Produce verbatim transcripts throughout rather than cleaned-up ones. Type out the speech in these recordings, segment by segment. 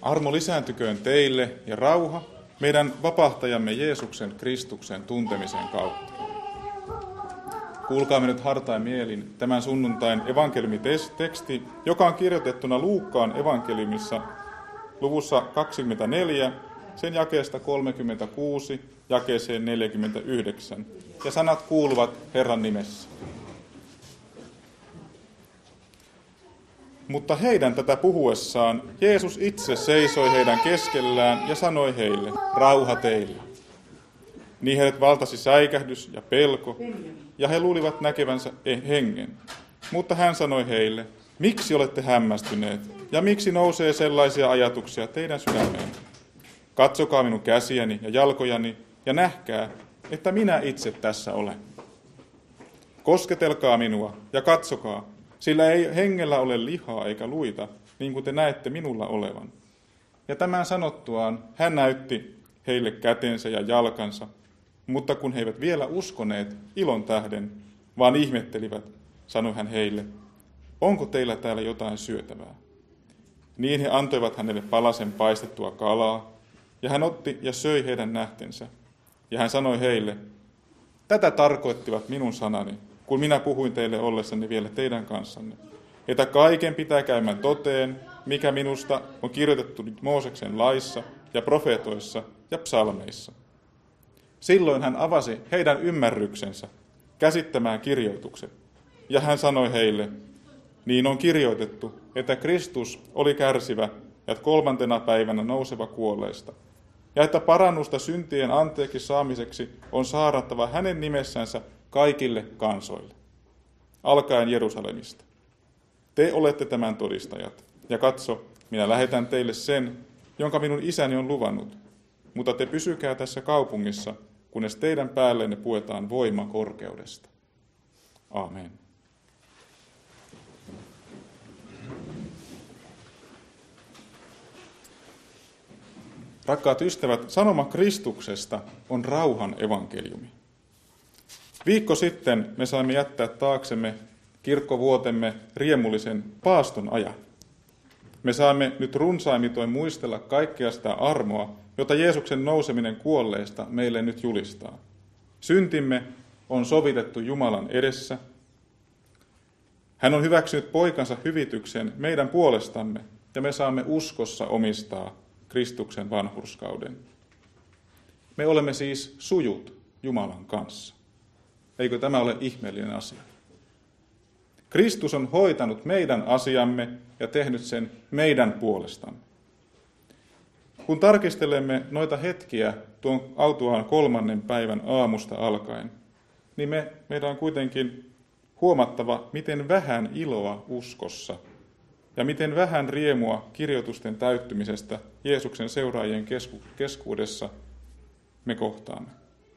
Armo lisääntyköön teille ja rauha meidän vapahtajamme Jeesuksen Kristuksen tuntemisen kautta. Kuulkaamme nyt hartain mielin tämän sunnuntain evankeliumiteksti, joka on kirjoitettuna Luukkaan evankeliumissa luvussa kaksikymmentäneljä, sen jakeesta kolmekymmentäkuusi jakeeseen neljäkymmentäyhdeksän. Ja sanat kuuluvat Herran nimessä. Mutta heidän tätä puhuessaan Jeesus itse seisoi heidän keskellään ja sanoi heille, rauha teille. Niin heidät valtasi säikähdys ja pelko, ja he luulivat näkevänsä hengen. Mutta hän sanoi heille, miksi olette hämmästyneet, ja miksi nousee sellaisia ajatuksia teidän sydämeen? Katsokaa minun käsiäni ja jalkojani, ja nähkää, että minä itse tässä olen. Kosketelkaa minua ja katsokaa, sillä ei hengellä ole lihaa eikä luita, niin kuin te näette minulla olevan. Ja tämän sanottuaan hän näytti heille kätensä ja jalkansa, mutta kun he eivät vielä uskoneet ilon tähden, vaan ihmettelivät, sanoi hän heille, onko teillä täällä jotain syötävää? Niin he antoivat hänelle palasen paistettua kalaa, ja hän otti ja söi heidän nähtensä. Ja hän sanoi heille, tätä tarkoittivat minun sanani, kun minä puhuin teille ollessani vielä teidän kanssanne, että kaiken pitää käymään toteen, mikä minusta on kirjoitettu nyt Mooseksen laissa ja profeetoissa ja psalmeissa. Silloin hän avasi heidän ymmärryksensä käsittämään kirjoitukset, ja hän sanoi heille, niin on kirjoitettu, että Kristus oli kärsivä ja kolmantena päivänä nouseva kuolleista, ja että parannusta syntien anteeksi saamiseksi on saarattava hänen nimessänsä kaikille kansoille, alkaen Jerusalemista. Te olette tämän todistajat, ja katso, minä lähetän teille sen, jonka minun isäni on luvannut, mutta te pysykää tässä kaupungissa, kunnes teidän päällenne puetaan voima korkeudesta. Aamen. Rakkaat ystävät, sanoma Kristuksesta on rauhan evankeliumi. Viikko sitten me saimme jättää taaksemme kirkkovuotemme riemullisen paaston ajan. Me saamme nyt runsaimitoin muistella kaikkea sitä armoa, jota Jeesuksen nouseminen kuolleista meille nyt julistaa. Syntimme on sovitettu Jumalan edessä. Hän on hyväksynyt poikansa hyvityksen meidän puolestamme, ja me saamme uskossa omistaa Kristuksen vanhurskauden. Me olemme siis sujut Jumalan kanssa. Eikö tämä ole ihmeellinen asia? Kristus on hoitanut meidän asiamme ja tehnyt sen meidän puolestamme. Kun tarkistelemme noita hetkiä tuon autuaan kolmannen päivän aamusta alkaen, niin me, meidän on kuitenkin huomattava, miten vähän iloa uskossa ja miten vähän riemua kirjoitusten täyttymisestä Jeesuksen seuraajien kesku- keskuudessa me kohtaamme.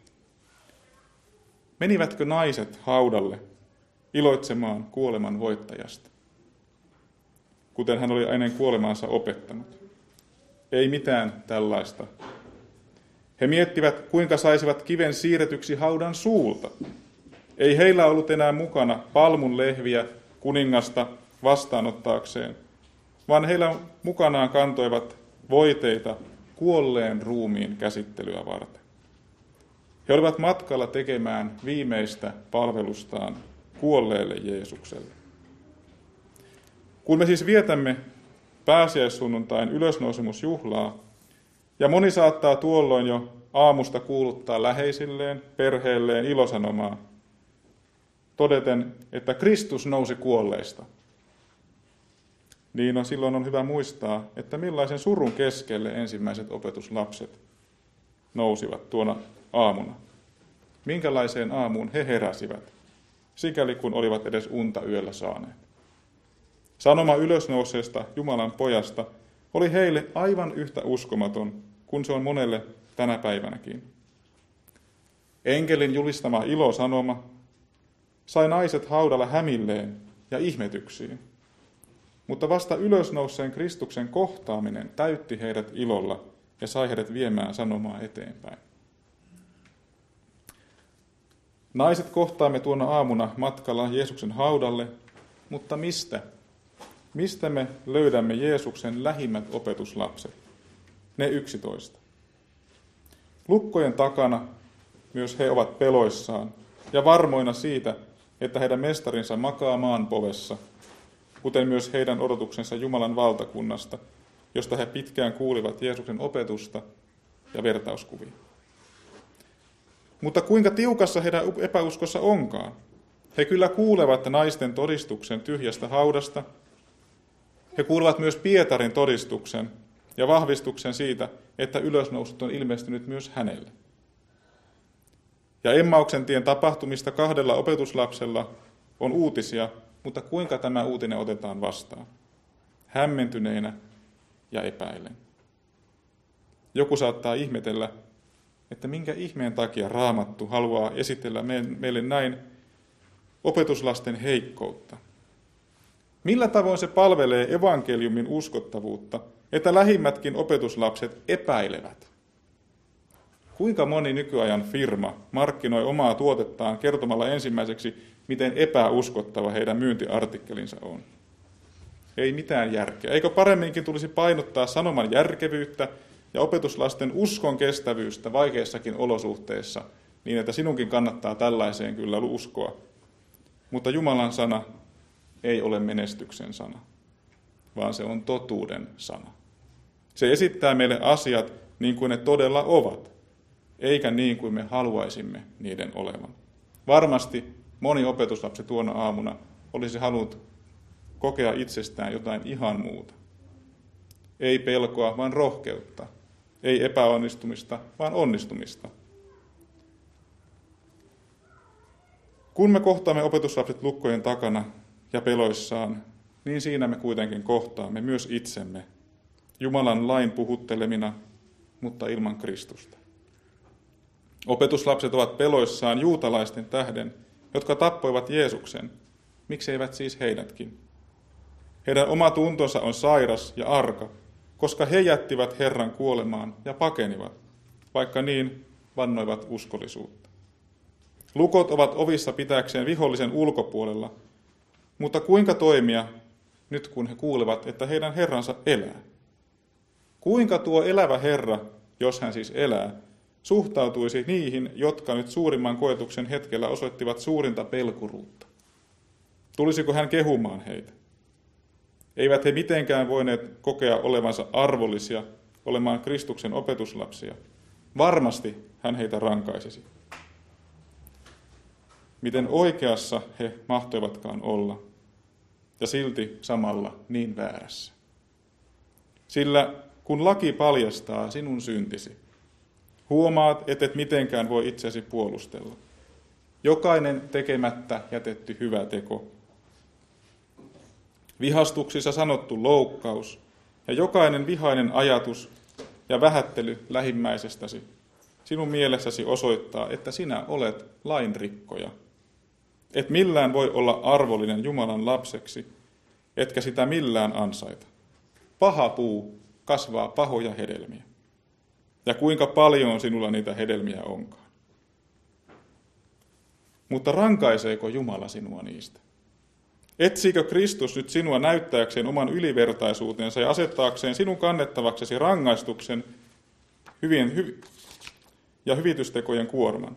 Menivätkö naiset haudalle iloitsemaan kuoleman voittajasta, kuten hän oli ennen kuolemaansa opettanut? Ei mitään tällaista. He miettivät, kuinka saisivat kiven siirretyksi haudan suulta. Ei heillä ollut enää mukana palmun lehviä kuningasta vastaanottaakseen, vaan heillä mukanaan kantoivat voiteita kuolleen ruumiin käsittelyä varten. He olivat matkalla tekemään viimeistä palvelustaan kuolleelle Jeesukselle. Kun me siis vietämme pääsiäissunnuntain ylösnousemusjuhlaa, ja moni saattaa tuolloin jo aamusta kuuluttaa läheisilleen, perheelleen ilosanomaa, todeten, että Kristus nousi kuolleista, niin on, silloin on hyvä muistaa, että millaisen surun keskelle ensimmäiset opetuslapset nousivat tuona aamuna. Minkälaiseen aamuun he heräsivät, sikäli kun olivat edes unta yöllä saaneet. Sanoma ylösnouseesta Jumalan pojasta oli heille aivan yhtä uskomaton kuin se on monelle tänä päivänäkin. Enkelin julistama ilosanoma sai naiset haudalla hämilleen ja ihmetyksiin, mutta vasta ylösnouseen Kristuksen kohtaaminen täytti heidät ilolla ja sai heidät viemään sanomaa eteenpäin. Naiset kohtaamme tuona aamuna matkalla Jeesuksen haudalle, mutta mistä? mistä me löydämme Jeesuksen lähimmät opetuslapset, ne yksitoista. Lukkojen takana myös he ovat peloissaan ja varmoina siitä, että heidän mestarinsa makaa maan povessa, kuten myös heidän odotuksensa Jumalan valtakunnasta, josta he pitkään kuulivat Jeesuksen opetusta ja vertauskuvia. Mutta kuinka tiukassa heidän epäuskossa onkaan? He kyllä kuulevat naisten todistuksen tyhjästä haudasta. He kuulevat myös Pietarin todistuksen ja vahvistuksen siitä, että ylösnousut on ilmestynyt myös hänelle. Ja Emmauksen tien tapahtumista kahdella opetuslapsella on uutisia, mutta kuinka tämä uutinen otetaan vastaan? Hämmentyneinä ja epäillen. Joku saattaa ihmetellä, että minkä ihmeen takia Raamattu haluaa esitellä meille näin opetuslasten heikkoutta. Millä tavoin se palvelee evankeliumin uskottavuutta, että lähimmätkin opetuslapset epäilevät? Kuinka moni nykyajan firma markkinoi omaa tuotettaan kertomalla ensimmäiseksi, miten epäuskottava heidän myyntiartikkelinsa on? Ei mitään järkeä. Eikö paremminkin tulisi painottaa sanoman järkevyyttä ja opetuslasten uskon kestävyystä vaikeissakin olosuhteissa, niin että sinunkin kannattaa tällaiseen kyllä uskoa. Mutta Jumalan sana ei ole menestyksen sana, vaan se on totuuden sana. Se esittää meille asiat niin kuin ne todella ovat, eikä niin kuin me haluaisimme niiden olevan. Varmasti moni opetuslapsi tuona aamuna olisi halunnut kokea itsestään jotain ihan muuta. Ei pelkoa, vaan rohkeutta. Ei epäonnistumista, vaan onnistumista. Kun me kohtaamme opetuslapset lukkojen takana ja peloissaan, niin siinä me kuitenkin kohtaamme myös itsemme, Jumalan lain puhuttelemina, mutta ilman Kristusta. Opetuslapset ovat peloissaan juutalaisten tähden, jotka tappoivat Jeesuksen. Miksi eivät siis heidätkin? Heidän oma tuntonsa on sairas ja arka, koska he jättivät Herran kuolemaan ja pakenivat, vaikka niin vannoivat uskollisuutta. Lukot ovat ovissa pitääkseen vihollisen ulkopuolella, mutta kuinka toimia nyt kun he kuulevat, että heidän Herransa elää? Kuinka tuo elävä Herra, jos hän siis elää, suhtautuisi niihin, jotka nyt suurimman koetuksen hetkellä osoittivat suurinta pelkuruutta? Tulisiko hän kehumaan heitä? Eivät he mitenkään voineet kokea olevansa arvollisia, olemaan Kristuksen opetuslapsia. Varmasti hän heitä rankaisisi. Miten oikeassa he mahtoivatkaan olla, ja silti samalla niin väärässä. Sillä kun laki paljastaa sinun syntisi, huomaat, et et mitenkään voi itsesi puolustella. Jokainen tekemättä jätetty hyvä teko, vihastuksissa sanottu loukkaus ja jokainen vihainen ajatus ja vähättely lähimmäisestäsi sinun mielessäsi osoittaa, että sinä olet lainrikkoja. Et millään voi olla arvollinen Jumalan lapseksi, etkä sitä millään ansaita. Paha puu kasvaa pahoja hedelmiä. Ja kuinka paljon sinulla niitä hedelmiä onkaan. Mutta rankaiseeko Jumala sinua niistä? Etsikö Kristus nyt sinua näyttääkseen oman ylivertaisuutensa ja asettaakseen sinun kannettavaksesi rangaistuksen hyvien, hyv- ja hyvitystekojen kuorman?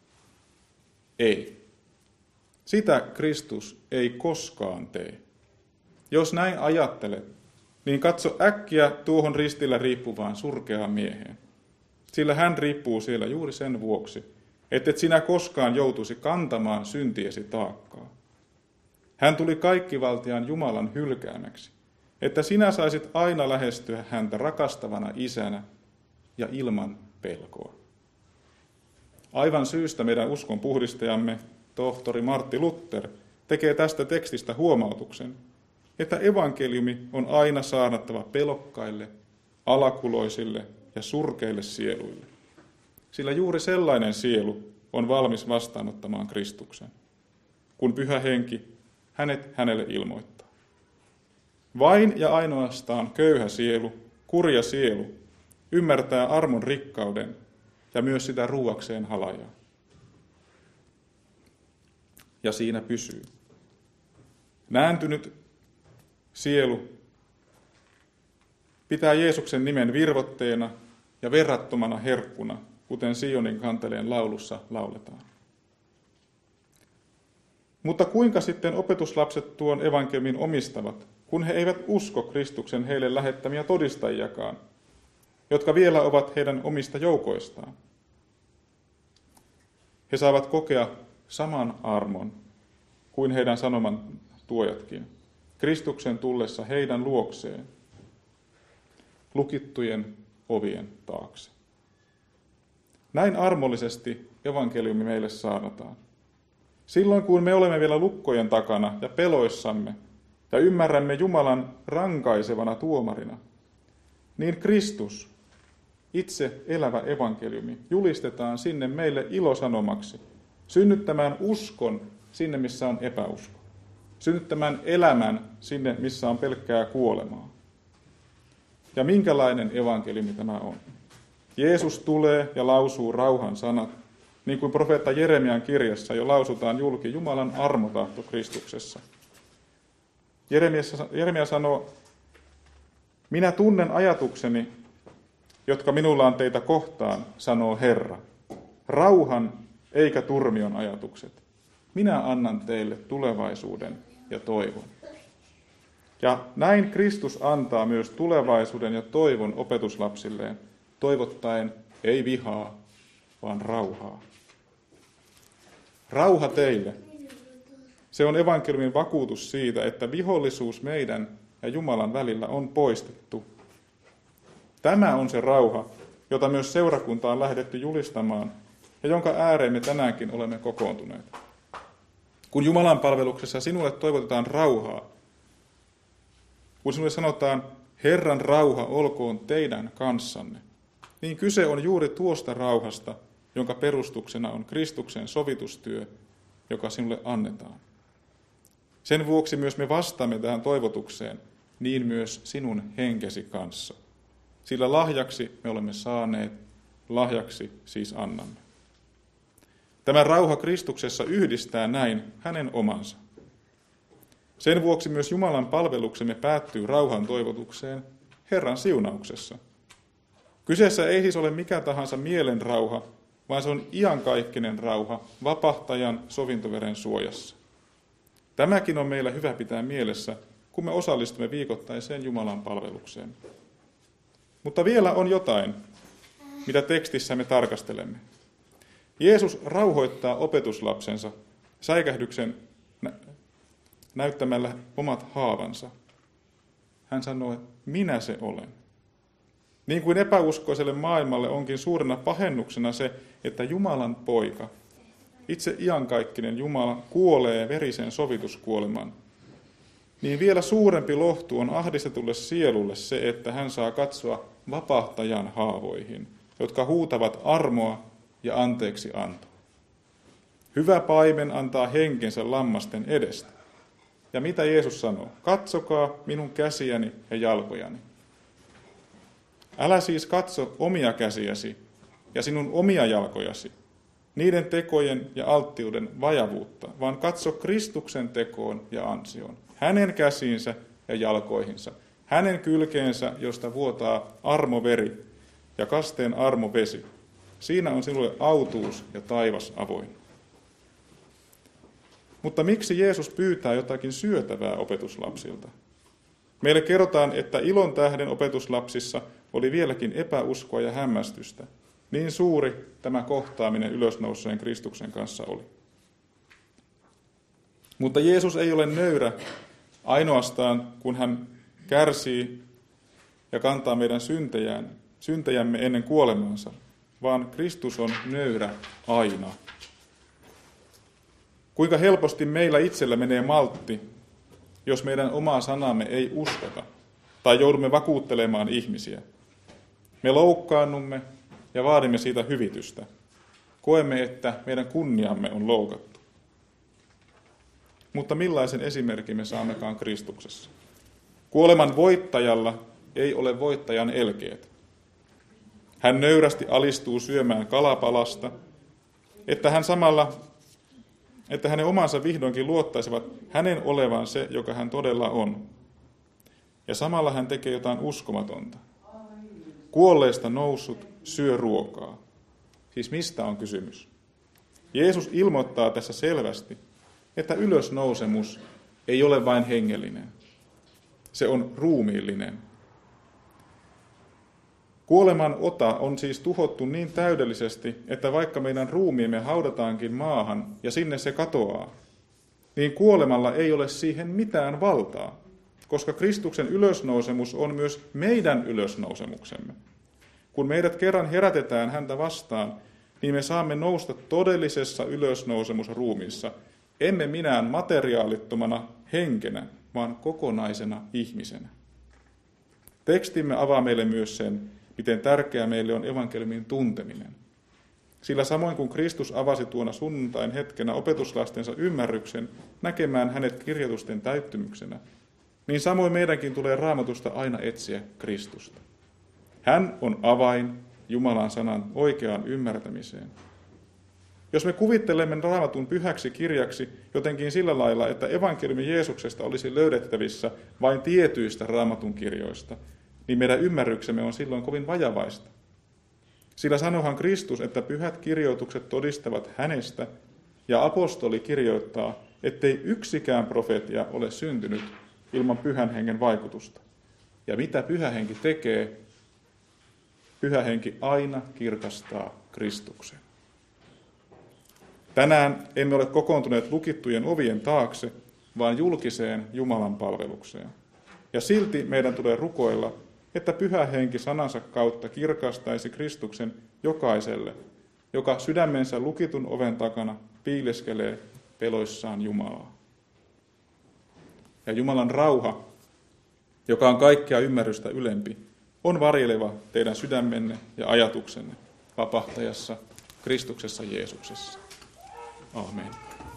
Ei. Sitä Kristus ei koskaan tee. Jos näin ajattelet, niin katso äkkiä tuohon ristillä riippuvaan surkeaan mieheen. Sillä hän riippuu siellä juuri sen vuoksi, ettet sinä koskaan joutuisi kantamaan syntiesi taakkaa. Hän tuli kaikkivaltiaan Jumalan hylkäämäksi, että sinä saisit aina lähestyä häntä rakastavana isänä ja ilman pelkoa. Aivan syystä meidän uskon puhdistajamme, tohtori Martti Luther, tekee tästä tekstistä huomautuksen, että evankeliumi on aina saarnattava pelokkaille, alakuloisille ja surkeille sieluille. Sillä juuri sellainen sielu on valmis vastaanottamaan Kristuksen, kun Pyhä Henki hänet hänelle ilmoittaa. Vain ja ainoastaan köyhä sielu, kurja sielu, ymmärtää armon rikkauden ja myös sitä ruuakseen halajaa. Ja siinä pysyy. Nääntynyt sielu pitää Jeesuksen nimen virvotteena ja verrattomana herkkuna, kuten Sionin kanteleen laulussa lauletaan. Mutta kuinka sitten opetuslapset tuon evankeliumin omistavat, kun he eivät usko Kristuksen heille lähettämiä todistajiakaan, jotka vielä ovat heidän omista joukoistaan? He saavat kokea saman armon kuin heidän sanoman tuojatkin, Kristuksen tullessa heidän luokseen, lukittujen ovien taakse. Näin armollisesti evankeliumi meille saarnataan. Silloin kun me olemme vielä lukkojen takana ja peloissamme ja ymmärrämme Jumalan rankaisevana tuomarina, niin Kristus, itse elävä evankeliumi, julistetaan sinne meille ilosanomaksi, synnyttämään uskon sinne, missä on epäusko, synnyttämään elämän sinne, missä on pelkkää kuolemaa. Ja minkälainen evankeliumi tämä on? Jeesus tulee ja lausuu rauhan sanat, niin kuin profeetta Jeremian kirjassa jo lausutaan julki Jumalan armotahto Kristuksessa. Jeremia sanoo, minä tunnen ajatukseni, jotka minulla on teitä kohtaan, sanoo Herra. Rauhan eikä turmion ajatukset. Minä annan teille tulevaisuuden ja toivon. Ja näin Kristus antaa myös tulevaisuuden ja toivon opetuslapsilleen, toivottaen ei vihaa, vaan rauhaa. Rauha teille. Se on evankeliumin vakuutus siitä, että vihollisuus meidän ja Jumalan välillä on poistettu. Tämä on se rauha, jota myös seurakunta on lähdetty julistamaan ja jonka ääreen me tänäänkin olemme kokoontuneet. Kun Jumalan palveluksessa sinulle toivotetaan rauhaa, kun sinulle sanotaan, Herran rauha olkoon teidän kanssanne, niin kyse on juuri tuosta rauhasta, jonka perustuksena on Kristuksen sovitustyö, joka sinulle annetaan. Sen vuoksi myös me vastaamme tähän toivotukseen, niin myös sinun henkesi kanssa. Sillä lahjaksi me olemme saaneet, lahjaksi siis annamme. Tämä rauha Kristuksessa yhdistää näin hänen omansa. Sen vuoksi myös Jumalan palveluksemme päättyy rauhan toivotukseen Herran siunauksessa. Kyseessä ei siis ole mikä tahansa mielen rauha, vaan se on iankaikkinen rauha vapahtajan sovintoveren suojassa. Tämäkin on meillä hyvä pitää mielessä, kun me osallistumme viikoittaiseen Jumalan palvelukseen. Mutta vielä on jotain, mitä tekstissä me tarkastelemme. Jeesus rauhoittaa opetuslapsensa säikähdyksen näyttämällä omat haavansa. Hän sanoo, että minä se olen. Niin kuin epäuskoiselle maailmalle onkin suurena pahennuksena se, että Jumalan poika, itse iankaikkinen Jumala, kuolee verisen sovituskuoleman, niin vielä suurempi lohtu on ahdistetulle sielulle se, että hän saa katsoa vapahtajan haavoihin, jotka huutavat armoa ja anteeksi antoa. Hyvä paimen antaa henkensä lammasten edestä. Ja mitä Jeesus sanoo? Katsokaa minun käsiäni ja jalkojani. Älä siis katso omia käsiäsi ja sinun omia jalkojasi, niiden tekojen ja alttiuden vajavuutta, vaan katso Kristuksen tekoon ja ansioon, hänen käsiinsä ja jalkoihinsa, hänen kylkeensä, josta vuotaa armoveri ja kasteen armovesi. Siinä on sinulle autuus ja taivas avoin. Mutta miksi Jeesus pyytää jotakin syötävää opetuslapsilta? Meille kerrotaan, että ilon tähden opetuslapsissa oli vieläkin epäuskoa ja hämmästystä. Niin suuri tämä kohtaaminen ylösnouseen Kristuksen kanssa oli. Mutta Jeesus ei ole nöyrä ainoastaan, kun hän kärsii ja kantaa meidän syntejään, syntejämme ennen kuolemaansa, vaan Kristus on nöyrä aina. Kuinka helposti meillä itsellä menee maltti, jos meidän omaa sanamme ei uskota tai joudumme vakuuttelemaan ihmisiä. Me loukkaannumme ja vaadimme siitä hyvitystä. Koemme, että meidän kunniamme on loukattu. Mutta millaisen esimerkin me saammekaan Kristuksessa? Kuoleman voittajalla ei ole voittajan elkeet. Hän nöyrästi alistuu syömään kalapalasta, että hän samalla, että hänen omansa vihdoinkin luottaisivat hänen olevan se, joka hän todella on. ja samalla hän tekee jotain uskomatonta. Kuolleista noussut syö ruokaa. Siis mistä on kysymys? Jeesus ilmoittaa tässä selvästi, että ylösnousemus ei ole vain hengellinen. Se on ruumiillinen. Kuoleman ota on siis tuhottu niin täydellisesti, että vaikka meidän ruumiimme haudataankin maahan ja sinne se katoaa, niin kuolemalla ei ole siihen mitään valtaa, koska Kristuksen ylösnousemus on myös meidän ylösnousemuksemme. Kun meidät kerran herätetään häntä vastaan, niin me saamme nousta todellisessa ylösnousemusruumiissa, emme minään materiaalittomana henkenä, vaan kokonaisena ihmisenä. Tekstimme avaa meille myös sen, miten tärkeää meille on evankeliumin tunteminen. Sillä samoin kuin Kristus avasi tuona sunnuntain hetkenä opetuslastensa ymmärryksen näkemään hänet kirjoitusten täyttymyksenä, niin samoin meidänkin tulee Raamatusta aina etsiä Kristusta. Hän on avain Jumalan sanan oikeaan ymmärtämiseen. Jos me kuvittelemme Raamatun pyhäksi kirjaksi jotenkin sillä lailla, että evankeliumi Jeesuksesta olisi löydettävissä vain tietyistä Raamatun kirjoista, niin meidän ymmärryksemme on silloin kovin vajavaista. Sillä sanohan Kristus, että pyhät kirjoitukset todistavat hänestä, ja apostoli kirjoittaa, ettei yksikään profeetia ole syntynyt ilman pyhän hengen vaikutusta. Ja mitä pyhä henki tekee? Pyhä henki aina kirkastaa Kristuksen. Tänään emme ole kokoontuneet lukittujen ovien taakse, vaan julkiseen Jumalan palvelukseen. Ja silti meidän tulee rukoilla, että pyhä henki sanansa kautta kirkastaisi Kristuksen jokaiselle, joka sydämensä lukitun oven takana piileskelee peloissaan Jumalaa. Ja Jumalan rauha, joka on kaikkea ymmärrystä ylempi, on varjeleva teidän sydämenne ja ajatuksenne vapahtajassa Kristuksessa Jeesuksessa. Amen.